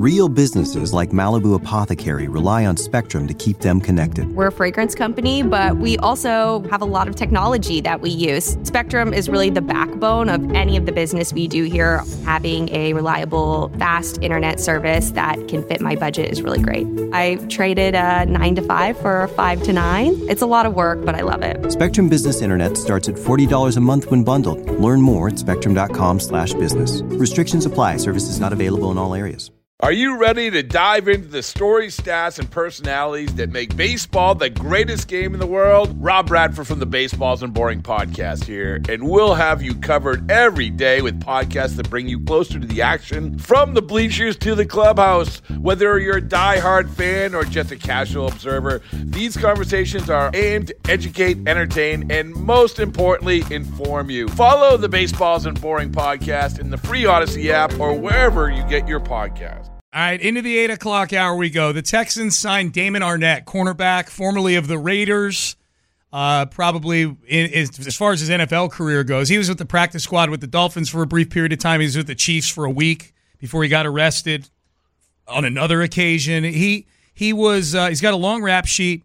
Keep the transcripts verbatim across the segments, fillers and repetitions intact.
Real businesses like Malibu Apothecary rely on Spectrum to keep them connected. We're a fragrance company, but we also have a lot of technology that we use. Spectrum is really the backbone of any of the business we do here. Having a reliable, fast internet service that can fit my budget is really great. I traded a nine to five for a five to nine. It's a lot of work, but I love it. Spectrum Business Internet starts at forty dollars a month when bundled. Learn more at spectrum.com slash business. Restrictions apply. Services not available in all areas. Are you ready to dive into the stories, stats, and personalities that make baseball the greatest game in the world? Rob Bradford from the Baseballs and Boring podcast here, and we'll have you covered every day with podcasts that bring you closer to the action from the bleachers to the clubhouse. Whether you're a diehard fan or just a casual observer, these conversations are aimed to educate, entertain, and most importantly, inform you. Follow the Baseballs and Boring podcast in the free Odyssey app or wherever you get your podcasts. All right, into the eight o'clock hour we go. The Texans signed Damon Arnette, cornerback, formerly of the Raiders. Uh, probably, in, as far as his N F L career goes, he was with the practice squad with the Dolphins for a brief period of time. He was with the Chiefs for a week before he got arrested on another occasion. He he was uh, he's got a long rap sheet.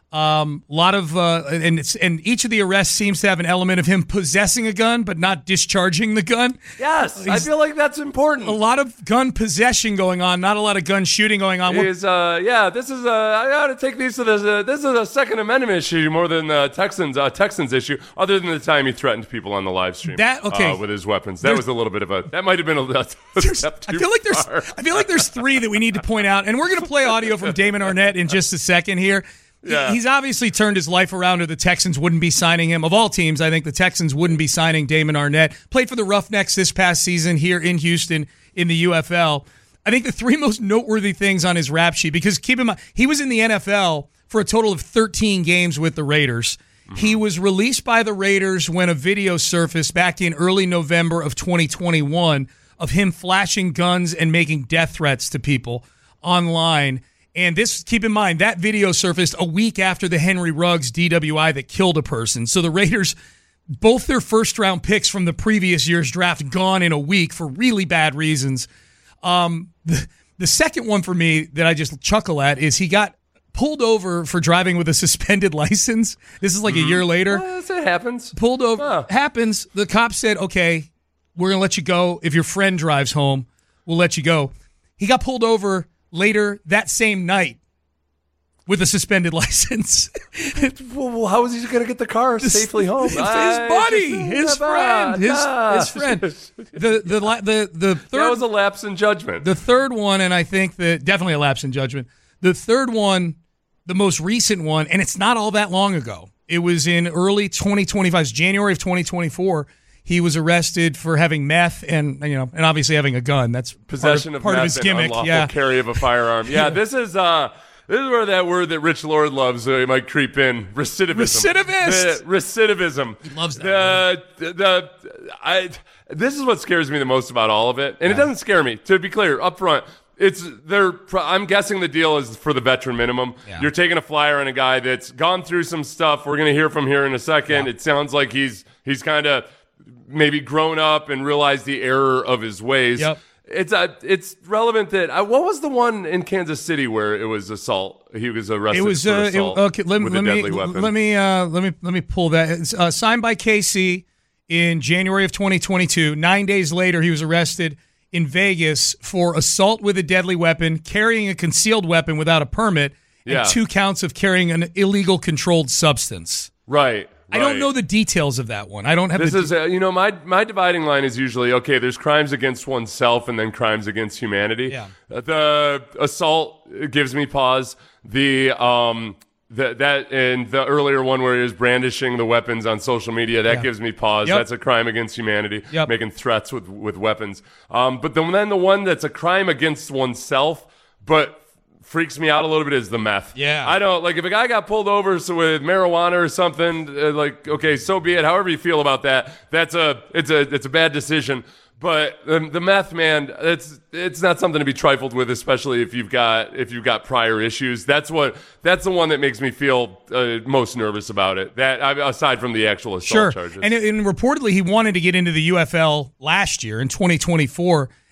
Um, a lot of uh, and it's, and each of the arrests seems to have an element of him possessing a gun but not discharging the gun. Yes, He's, I feel like that's important. A lot of gun possession going on, not a lot of gun shooting going on. Is uh, yeah, this is uh, I got to take these to this. Uh, this is a Second Amendment issue more than the Texans uh, Texans issue. Other than the time he threatened people on the live stream, that okay uh, with his weapons, that was a little bit of a that might have been a, a step too I feel like there's far. I feel like there's three that we need to point out, and we're going to play audio from Damon Arnette in just a second here. Yeah. He's obviously turned his life around, or the Texans wouldn't be signing him. Of all teams, I think the Texans wouldn't be signing Damon Arnette. Played for the Roughnecks this past season here in Houston in the U F L. I think the three most noteworthy things on his rap sheet, because keep in mind, he was in the N F L for a total of thirteen games with the Raiders. Mm-hmm. He was released by the Raiders when a video surfaced back in early November of twenty twenty-one of him flashing guns and making death threats to people online. And this, keep in mind, that video surfaced a week after the Henry Ruggs D W I that killed a person. So the Raiders, both their first-round picks from the previous year's draft gone in a week for really bad reasons. Um, the, the second one for me that I just chuckle at is he got pulled over for driving with a suspended license. This is like mm-hmm. a year later. Uh, it happens. Pulled over. Huh. Happens. The cop said, okay, we're going to let you go. If your friend drives home, we'll let you go. He got pulled over later that same night with a suspended license. Well, how is he going to get the car safely home? His, his buddy, his friend, his, his friend. The the the the third that was a lapse in judgment. The third one, and I think that definitely a lapse in judgment. The third one, the most recent one, and it's not all that long ago. It was in early twenty twenty-five, it's January of twenty twenty-four. He was arrested for having meth and you know, and obviously having a gun. That's possession part of, of part meth of his gimmick. And unlawful yeah. carry of a firearm. Yeah, yeah. this is uh, this is where that word that Rich Lord loves uh, might creep in. Recidivism. Recidivist. The, recidivism. He loves that. The, the, the I. This is what scares me the most about all of it, and yeah. it doesn't scare me. To be clear, up front. It's they're. I'm guessing the deal is for the veteran minimum. Yeah. You're taking a flyer on a guy that's gone through some stuff. We're going to hear from here in a second. Yeah. It sounds like he's he's kind of maybe grown up and realized the error of his ways. Yep. It's uh, it's relevant that uh, what was the one in Kansas City where it was assault? He was arrested it was, for uh, assault it, okay, let, with let a me, deadly weapon. Let me uh, let me let me pull that. It's uh, signed by K C in January of twenty twenty-two. Nine days later, he was arrested in Vegas for assault with a deadly weapon, carrying a concealed weapon without a permit, and Yeah. two counts of carrying an illegal controlled substance. Right. I don't right. know the details of that one. I don't have. This the is, uh, you know, my my dividing line is usually okay. There's crimes against oneself and then crimes against humanity. Yeah. Uh, the assault gives me pause. The um the, that and the earlier one where he was brandishing the weapons on social media that Yeah. gives me pause. Yep. That's a crime against humanity. Yep. Making threats with with weapons. Um, but then then the one that's a crime against oneself, but freaks me out a little bit is the meth. Yeah. I don't, like, if a guy got pulled over so with marijuana or something, uh, like, okay, so be it. However you feel about that, that's a, it's a, it's a bad decision. But the, the meth, man, it's, it's not something to be trifled with, especially if you've got, if you've got prior issues. That's what, that's the one that makes me feel uh, most nervous about it. That, aside from the actual assault sure. charges. And, and reportedly he wanted to get into the U F L last year in twenty twenty-four.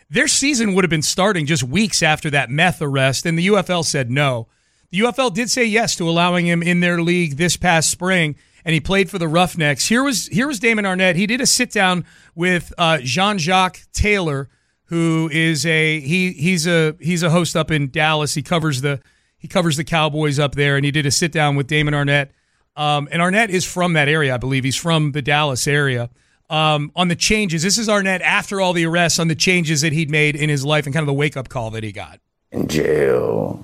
their season would have been starting just weeks after that meth arrest, and the U F L said no. The U F L did say yes to allowing him in their league this past spring, and he played for the Roughnecks. Here was here was Damon Arnette. He did a sit-down with uh, Jean-Jacques Taylor, who is a he he's a he's a host up in Dallas. He covers the he covers the Cowboys up there, and he did a sit-down with Damon Arnette. Um, and Arnette is from that area, I believe. He's from the Dallas area. Um, on the changes, this is Arnette after all the arrests, on the changes that he'd made in his life and kind of the wake-up call that he got. In jail,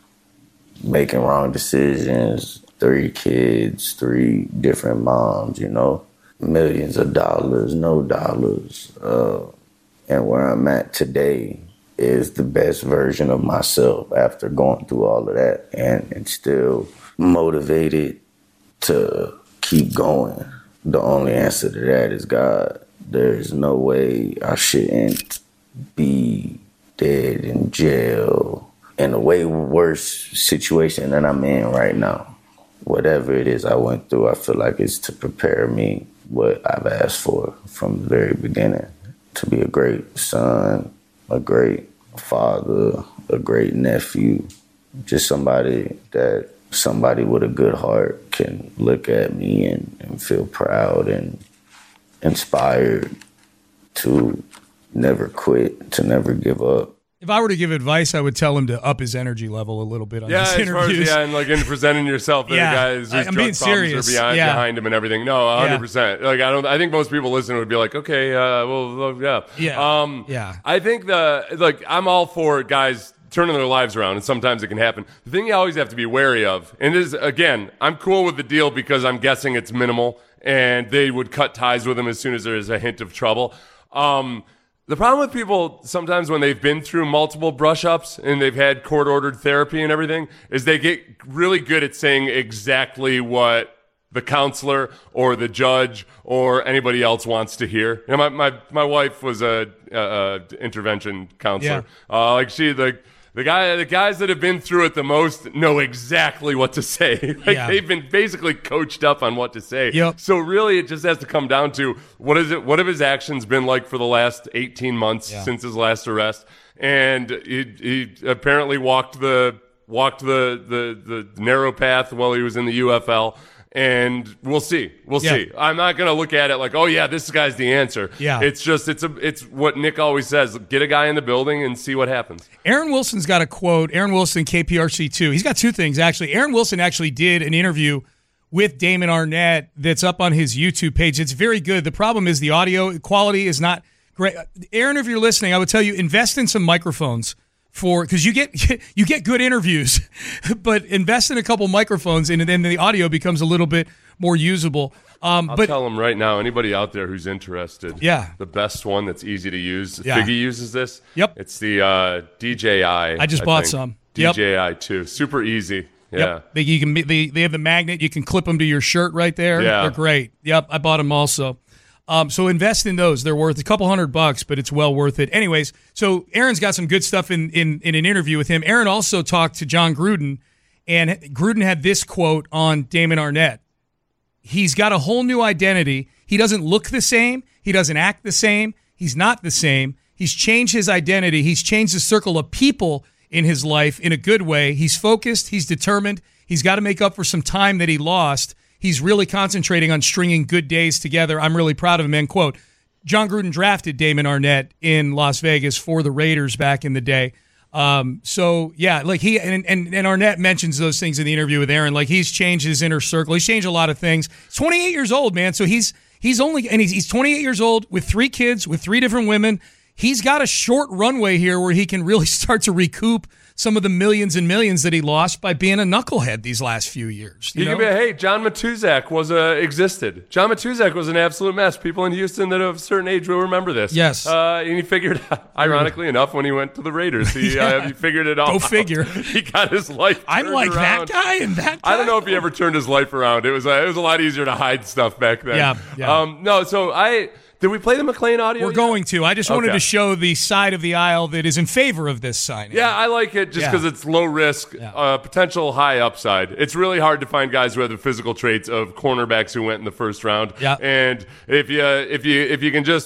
making wrong decisions, three kids, three different moms, you know, millions of dollars, no dollars. Uh, and where I'm at today is the best version of myself after going through all of that, and, and still motivated to keep going. The only answer to that is God. There's no way I shouldn't be dead in jail in a way worse situation than I'm in right now. Whatever it is I went through, I feel like it's to prepare me what I've asked for from the very beginning, to be a great son, a great father, a great nephew, just somebody that somebody with a good heart can look at me and, and feel proud and inspired to never quit, to never give up. If I were to give advice, I would tell him to up his energy level a little bit on yeah, his as interviews. Far as, yeah, and like in presenting yourself, yeah, the guys whose I'm drug being problems serious. are behind, yeah. behind him and everything. No, one hundred percent. Like I don't. I think most people listening would be like, okay, uh, well, well, yeah, yeah, um, yeah. I think the like I'm all for guys turning their lives around, and sometimes it can happen. The thing you always have to be wary of, and is, again, I'm cool with the deal because I'm guessing it's minimal, and they would cut ties with him as soon as there is a hint of trouble. Um, the problem with people sometimes when they've been through multiple brush-ups and they've had court-ordered therapy and everything is they get really good at saying exactly what the counselor or the judge or anybody else wants to hear. You know, my, my, my wife was a, a, a intervention counselor. Yeah. Uh, like she, like, The guy, the guys that have been through it the most know exactly what to say. Like yeah. They've been basically coached up on what to say. Yep. So really, it just has to come down to what is it? What have his actions been like for the last eighteen months yeah. since his last arrest? And he, he apparently walked the walked the, the the narrow path while he was in the U F L. And we'll see. We'll yeah. see. I'm not going to look at it like, oh, yeah, this guy's the answer. Yeah. It's just, it's a, it's what Nick always says. Get a guy in the building and see what happens. Aaron Wilson's got a quote. Aaron Wilson, K P R C two. He's got two things, actually. Aaron Wilson actually did an interview with Damon Arnette that's up on his YouTube page. It's very good. The problem is the audio quality is not great. Aaron, if you're listening, I would tell you, invest in some microphones. For because you get you get good interviews, but invest in a couple microphones and then the audio becomes a little bit more usable. Um, I'll but, tell them right now, anybody out there who's interested, yeah. the best one that's easy to use. Yeah. Figgy uses this. Yep. It's the uh, D J I. I just I bought think. some. D J I two. Super easy. Yeah. Yep. They, you can, they, they have the magnet. You can clip them to your shirt right there. Yeah. They're great. Yep, I bought them also. Um, so invest in those. They're worth a couple hundred bucks, but it's well worth it. Anyways, so Aaron's got some good stuff in, in, in an interview with him. Aaron also talked to John Gruden, and Gruden had this quote on Damon Arnette. He's got a whole new identity. He doesn't look the same. He doesn't act the same. He's not the same. He's changed his identity. He's changed the circle of people in his life in a good way. He's focused. He's determined. He's got to make up for some time that he lost. He's really concentrating on stringing good days together. I'm really proud of him, end quote. John Gruden drafted Damon Arnette in Las Vegas for the Raiders back in the day. Um, so, yeah, like he and, and, and Arnette mentions those things in the interview with Aaron. Like he's changed his inner circle. He's changed a lot of things. He's twenty-eight years old, man. So he's he's only and he's, he's twenty-eight years old with three kids, with three different women. He's got a short runway here where he can really start to recoup some of the millions and millions that he lost by being a knucklehead these last few years. You, you know? can be, hey, John Matuzak was uh, existed. John Matuzak was an absolute mess. People in Houston that of a certain age will remember this. Yes. Uh, and he figured, ironically enough, when he went to the Raiders, he, yeah. uh, he figured it all Go figure. out. He got his life I'm like around. that guy and that guy. I don't know if he ever turned his life around. It was uh, it was a lot easier to hide stuff back then. Yeah, yeah. Um, no, so I... Did we play the McClain audio We're yet? going to. I just wanted Okay. to show the side of the aisle that is in favor of this signing. Yeah, I like it just Yeah. because it's low risk, Yeah. uh, potential high upside. It's really hard to find guys who have the physical traits of cornerbacks who went in the first round. Yeah. And if you if you if you can just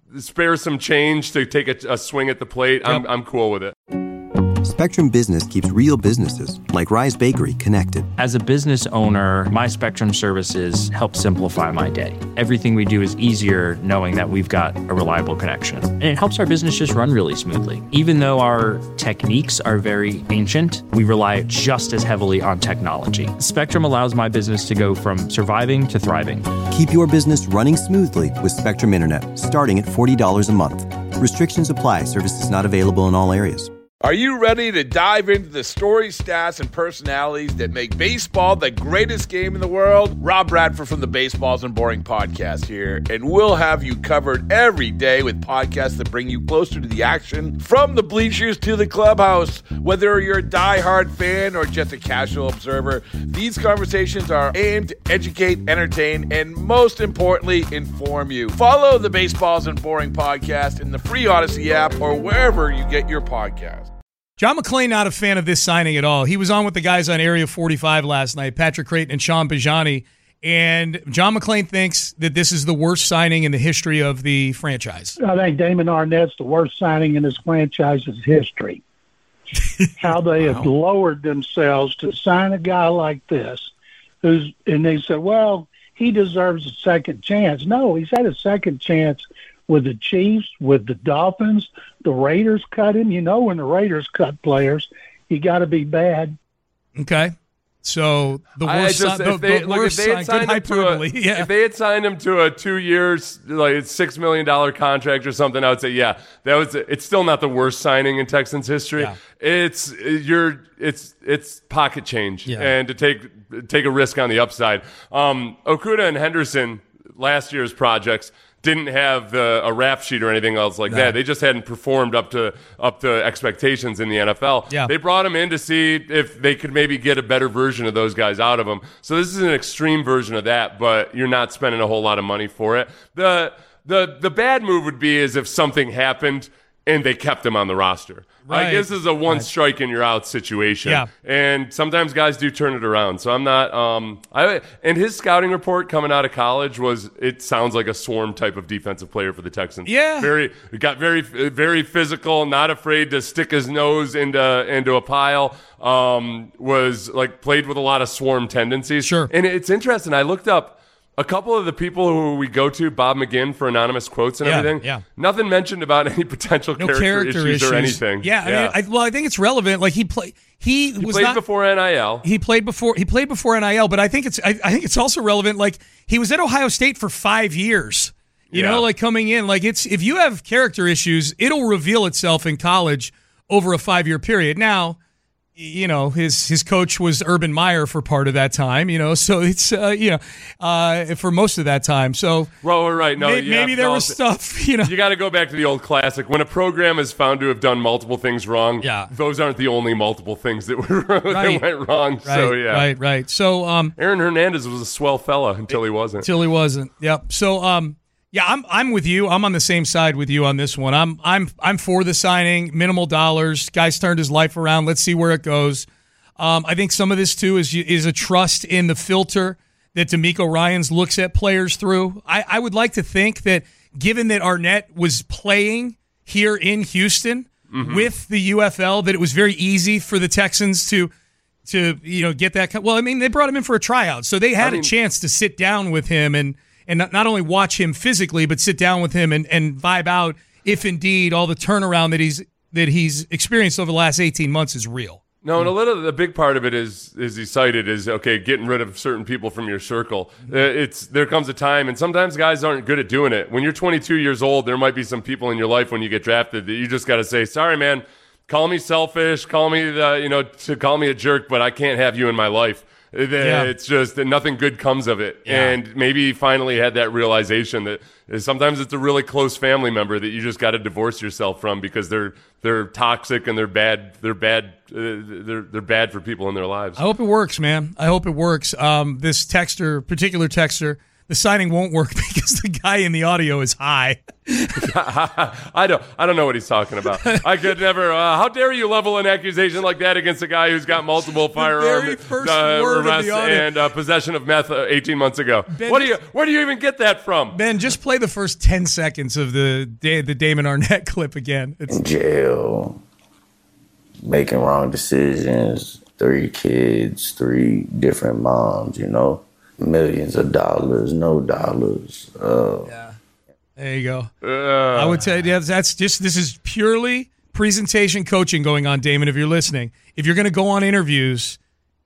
spare some change to take a, a swing at the plate, I'm, I'm cool with it. Spectrum Business keeps real businesses, like Rise Bakery, connected. As a business owner, my Spectrum services help simplify my day. Everything we do is easier knowing that we've got a reliable connection. And it helps our business just run really smoothly. Even though our techniques are very ancient, we rely just as heavily on technology. Spectrum allows my business to go from surviving to thriving. Keep your business running smoothly with Spectrum Internet, starting at forty dollars a month. Restrictions apply. Services not available in all areas. Are you ready to dive into the stories, stats, and personalities that make baseball the greatest game in the world? Rob Bradford from the Baseballs and Boring podcast here, and we'll have you covered every day with podcasts that bring you closer to the action, from the bleachers to the clubhouse. Whether you're a diehard fan or just a casual observer, these conversations are aimed to educate, entertain, and most importantly, inform you. Follow the Baseballs and Boring podcast in the free Odyssey app or wherever you get your podcasts. John McClain, not a fan of this signing at all. He was on with the guys on Area forty-five last night, Patrick Creighton and Sean Bajani, and John McClain thinks that this is the worst signing in the history of the franchise. I think Damon Arnett's the worst signing in this franchise's history. How they wow. have lowered themselves to sign a guy like this, who's and they said, well, he deserves a second chance. No, he's had a second chance with the Chiefs, with the Dolphins. The Raiders cut him. You know, when the Raiders cut players, you got to be bad. Okay. So the worst, just, si- the, they, the look, worst if they had sign, signed good him hyperbole. to a, yeah. If they had signed him to a two years, like six million dollar contract or something, I would say, yeah, that was. It's still not the worst signing in Texans history. Yeah. It's you're it's it's pocket change, yeah. and to take take a risk on the upside. Um, Okudah and Henderson, last year's projects, didn't have the, a rap sheet or anything else like no. that. They just hadn't performed up to up to expectations in the N F L. Yeah. They brought him in to see if they could maybe get a better version of those guys out of him. So this is an extreme version of that, but you're not spending a whole lot of money for it. The the the bad move would be is if something happened and they kept him on the roster. Right. Like, this is a one right. strike and you're out situation. Yeah. And sometimes guys do turn it around. So I'm not, um, I, and his scouting report coming out of college was, it sounds like a swarm type of defensive player for the Texans. Yeah. Very, got very, very physical, not afraid to stick his nose into, into a pile. Um, was like played with a lot of swarm tendencies. Sure. And it's interesting. I looked up a couple of the people who we go to, Bob McGinn for anonymous quotes and yeah, everything, yeah. nothing mentioned about any potential no character, character issues, issues or anything. Yeah, yeah. I mean, I, well, I think it's relevant. Like he played, he, he was played not, before N I L. He played before. He played before N I L, but I think it's. I, I think it's also relevant. Like he was at Ohio State for five years. You yeah. know, like coming in, like it's if you have character issues, it'll reveal itself in college over a five year period. Now, you know, his his coach was Urban Meyer for part of that time, you know, so it's, uh, you know, uh, for most of that time. So, well, right. No, may, maybe there no, was stuff, you know. You got to go back to the old classic. When a program is found to have done multiple things wrong, yeah. those aren't the only multiple things that, were, right. that went wrong. Right, so, yeah. Right, right. So, um, Aaron Hernandez was a swell fella until he wasn't. Until he wasn't. Yep. So, um, yeah, I'm I'm with you. I'm on the same side with you on this one. I'm I'm I'm for the signing, minimal dollars. Guy's turned his life around. Let's see where it goes. Um, I think some of this, too, is is a trust in the filter that DeMeco Ryans looks at players through. I, I would like to think that given that Arnett was playing here in Houston mm-hmm. with the U F L, that it was very easy for the Texans to, to you know, get that. Well, I mean, they brought him in for a tryout, so they had I mean, a chance to sit down with him and, and not, not only watch him physically, but sit down with him and, and vibe out if indeed all the turnaround that he's that he's experienced over the last eighteen months is real. No, and a little, the big part of it is, is he cited is, okay, getting rid of certain people from your circle. Uh, it's, there comes a time, and sometimes guys aren't good at doing it. When you're twenty-two years old, there might be some people in your life when you get drafted that you just got to say, sorry, man, call me selfish, call me, the, you know, to call me a jerk, but I can't have you in my life. Yeah. It's just that nothing good comes of it. Yeah. And maybe he finally had that realization that sometimes it's a really close family member that you just got to divorce yourself from because they're they're toxic and they're bad. They're bad. Uh, they're they're bad for people in their lives. I hope it works, man. I hope it works. Um, this texter, particular texter the signing won't work because the guy in the audio is high. I don't I don't know what he's talking about. I could never. Uh, how dare you level an accusation like that against a guy who's got multiple firearm uh, arrests and uh, possession of meth uh, eighteen months ago? Ben, what do you? Where do you even get that from? Ben, just play the first ten seconds of the the Damon Arnette clip again. It's- in jail, making wrong decisions. Three kids, three different moms. You know, millions of dollars, no dollars. Uh, yeah. There you go. Uh, I would tell you that's just this is purely presentation coaching going on, Damon. If you're listening, if you're going to go on interviews,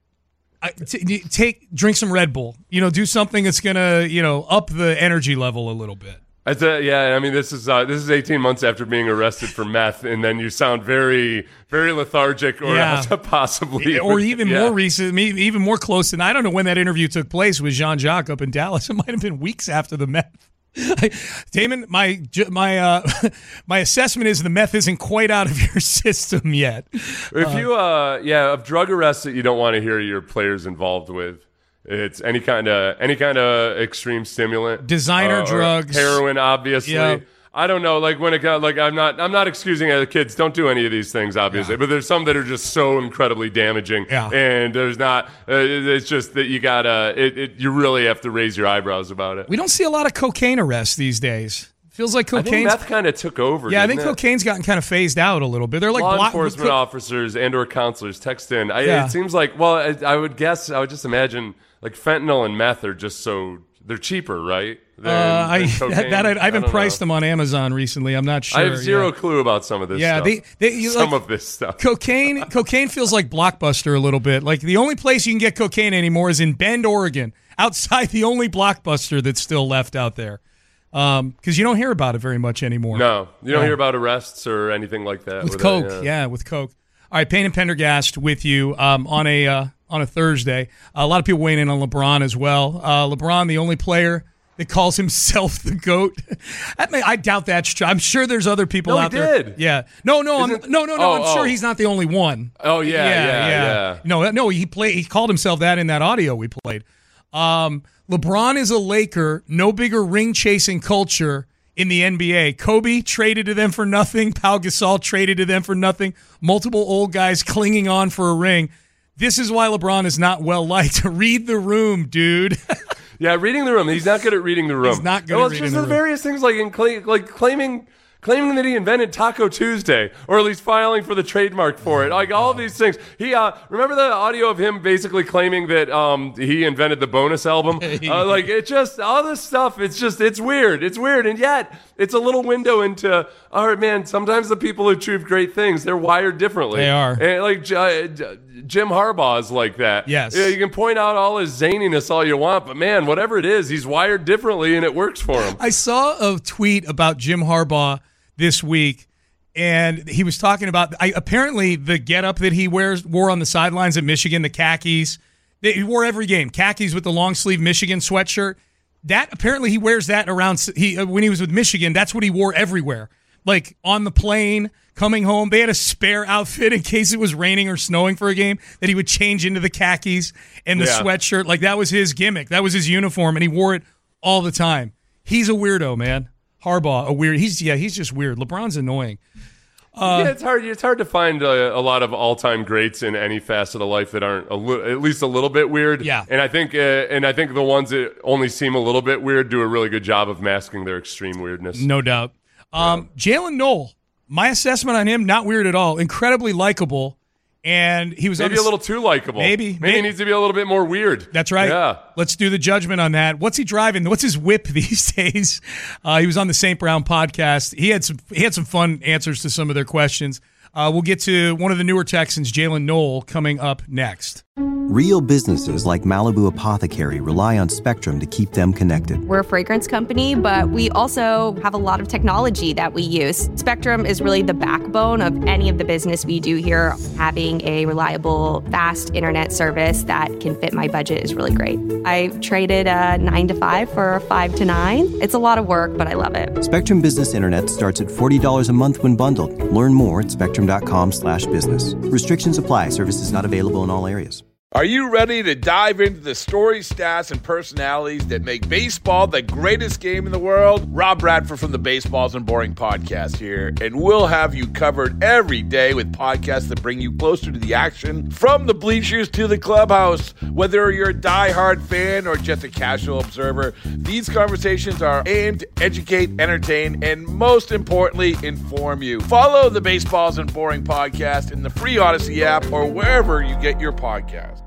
I, t- take drink some Red Bull. You know, do something that's going to you know up the energy level a little bit. That's a, yeah, I mean, this is uh, this is eighteen months after being arrested for meth, and then you sound very, very lethargic, or yeah. possibly, or even yeah. more recent, even more close than I don't know when that interview took place with Jean-Jacques up in Dallas. It might have been weeks after the meth. Damon, my my uh, my assessment is the meth isn't quite out of your system yet. If uh, you, uh, yeah, of drug arrests that you don't want to hear your players involved with, it's any kind of any kind of extreme stimulant, designer uh, drugs, heroin, obviously. Yeah. I don't know, like when it got like I'm not I'm not excusing other kids. Don't do any of these things, obviously. Yeah. But there's some that are just so incredibly damaging, yeah. and there's not. Uh, it's just that you gotta. It, it, you really have to raise your eyebrows about it. We don't see a lot of cocaine arrests these days. Feels like cocaine. I think meth kind of took over. Yeah, I think it? cocaine's gotten kind of phased out a little bit. They're like law block- enforcement co- officers and or counselors text in. I, yeah. It seems like well, I, I would guess. I would just imagine like fentanyl and meth are just so they're cheaper, right? Than, uh, I, than that, that I, I haven't I priced know. them on Amazon recently. I'm not sure. I have zero yeah. clue about some of this yeah, stuff. They, they, you, some like, of this stuff. Cocaine cocaine feels like Blockbuster a little bit. Like the only place you can get cocaine anymore is in Bend, Oregon, outside the only Blockbuster that's still left out there. Because um, you don't hear about it very much anymore. No, you don't yeah. hear about arrests or anything like that. With, with Coke, it, yeah. yeah, with Coke. All right, Payne and Pendergast with you um, on a uh, on a Thursday. A lot of people weighing in on LeBron as well. Uh, LeBron, the only player that calls himself the GOAT. I, mean, I doubt that's true. I'm sure there's other people no, out he there. Did. Yeah. No, no, I'm, no, no, no. Oh, I'm oh. sure he's not the only one. Oh yeah, yeah, yeah. yeah. No, no. He played. He called himself that in that audio we played. Um, LeBron is a Laker. No bigger ring chasing culture in the N B A. Kobe traded to them for nothing. Pau Gasol traded to them for nothing. Multiple old guys clinging on for a ring. This is why LeBron is not well liked. Read the room, dude. Yeah, reading the room. He's not good at reading the room. He's not good well, at it's reading just the the room. various things like in cla- like claiming claiming that he invented Taco Tuesday, or at least filing for the trademark for it. Like all of these things. He uh, remember the audio of him basically claiming that um, he invented the bonus album. Uh, like it just all this stuff. It's just it's weird. It's weird, and yet it's a little window into. All right, man. Sometimes the people who achieve great things, they're wired differently. They are. And like uh, Jim Harbaugh is like that. Yes. Yeah, you can point out all his zaniness all you want, but man, whatever it is, he's wired differently, and it works for him. I saw a tweet about Jim Harbaugh this week, and he was talking about I, apparently the getup that he wears wore on the sidelines at Michigan, the khakis. They, he wore every game, khakis with the long sleeve Michigan sweatshirt. That apparently he wears that around. He uh, when he was with Michigan, that's what he wore everywhere. Like on the plane, coming home, they had a spare outfit in case it was raining or snowing for a game that he would change into the khakis and the Yeah. sweatshirt. Like that was his gimmick. That was his uniform, and he wore it all the time. He's a weirdo, man. Harbaugh, a weird. He's yeah, he's just weird. LeBron's annoying. Uh, yeah, it's hard. It's hard to find a, a lot of all-time greats in any facet of life that aren't a li- at least a little bit weird. Yeah. and I think uh, and I think the ones that only seem a little bit weird do a really good job of masking their extreme weirdness. No doubt. Um, yeah. Jalen Noel, my assessment on him, not weird at all. Incredibly likable. And he was maybe the, a little too likable. Maybe, maybe maybe he needs to be a little bit more weird. That's right. Yeah. Let's do the judgment on that. What's he driving? What's his whip these days? Uh, he was on the Saint Brown podcast. He had some. He had some fun answers to some of their questions. Uh, we'll get to one of the newer Texans, Jalen Noel, coming up next. Real businesses like Malibu Apothecary rely on Spectrum to keep them connected. We're a fragrance company, but we also have a lot of technology that we use. Spectrum is really the backbone of any of the business we do here. Having a reliable, fast internet service that can fit my budget is really great. I traded a nine to five for a five to nine. It's a lot of work, but I love it. Spectrum Business Internet starts at forty dollars a month when bundled. Learn more at spectrum dot com slash business. Restrictions apply. Services not available in all areas. Are you ready to dive into the stories, stats, and personalities that make baseball the greatest game in the world? Rob Bradford from the Baseballs and Boring podcast here, and we'll have you covered every day with podcasts that bring you closer to the action from the bleachers to the clubhouse. Whether you're a diehard fan or just a casual observer, these conversations are aimed to educate, entertain, and most importantly, inform you. Follow the Baseballs and Boring podcast in the free Odyssey app or wherever you get your podcasts.